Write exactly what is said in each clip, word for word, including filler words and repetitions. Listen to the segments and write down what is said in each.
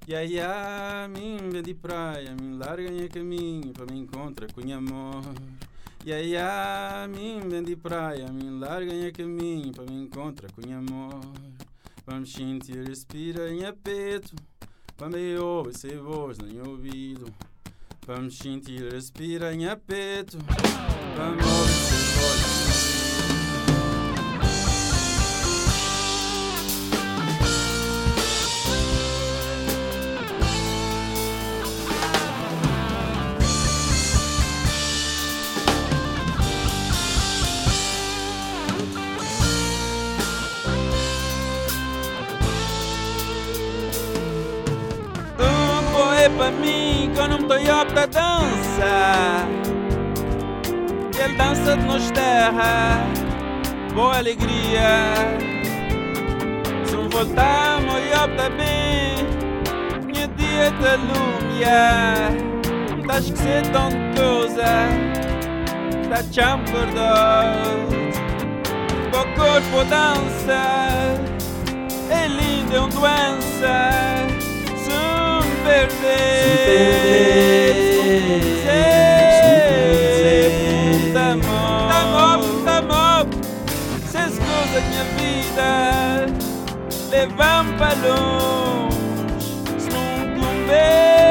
Ya, ya, mim vem de praia, me larga em caminho para me encontrar com amor. Ya, ya, mim vem de praia, me larga em caminho para me encontrar com amor. Vamos sentir, respira em apeto, quando eu ouvo essa voz no meu ouvido. Vamos sentir, respira em apeto, vamos ouvir essa voz no meu ouvido. Para mim que eu não estou apta a dançar. Ele dança de nos terra, boa alegria. Se não voltamos e opta bem, minha dia da lumia. Não está a esquecer tanta coisa, está cham acordado. O corpo dança, é lindo, é uma doença. Perder, se perder, se amor, amor, amor, se as coisas da minha vida levam para longe, se não convém,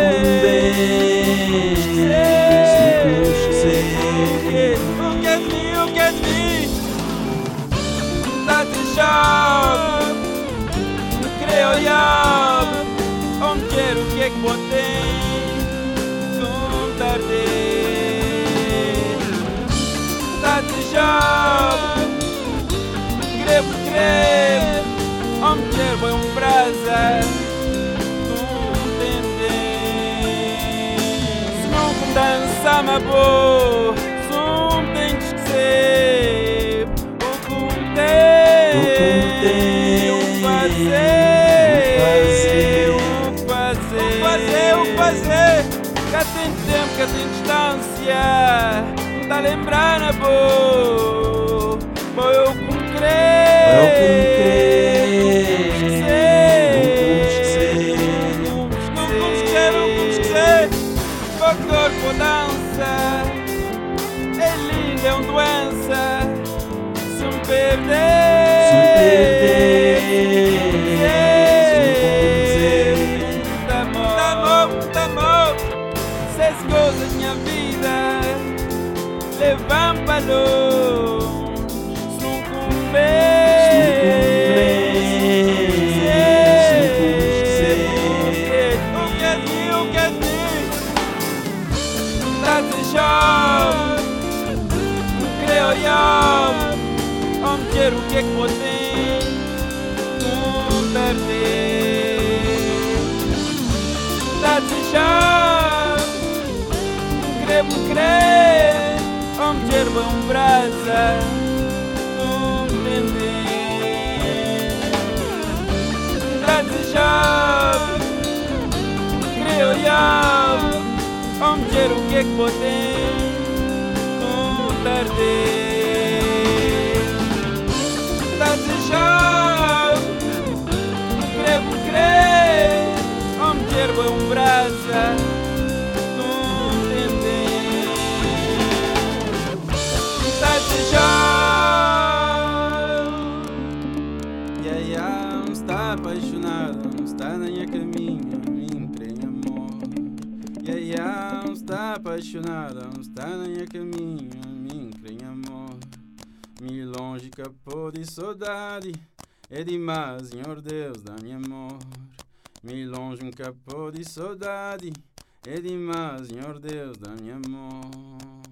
se não convém, o que é de mim, o que é de mim, está de choque, me creio eu. Onde quero o que é que botei com tarde. Tá de jogo, creio, creio. Onde quero foi um brasa com entender. Se não dança uma boa, se não tem que esquecer o que tem, o fazer. Fazer, cá tem tempo, cá tem distância, não tá lembrando a boa, foi eu como creio, eu como creio, não como esquecer, não como esquecer, o corpo dança, é lindo, é uma doença, se me perder, se me perder. As coisas da minha vida levam para longe, se não convém, se não convém, o que é de mim, o que é de mim, está de jogo, me creio eu, onde quero o que é que botei, não perder, está de jogo. Creio, creio, onde quero um brasa, não entender. Está de jogo, creio eu, onde quero o que é que botei, não tarde. Está de jogo, creio, creio, onde quero um brasa. Ya, ya, não está apaixonado, não está nem a caminho, me crê em amor. Ya, ya, não está apaixonada, não está nem a caminho, me crê em amor. Me longe capô de saudade, é demais, Senhor Deus, dá-me amor. Me longe um capô de saudade, é demais, Senhor Deus, dá-me amor.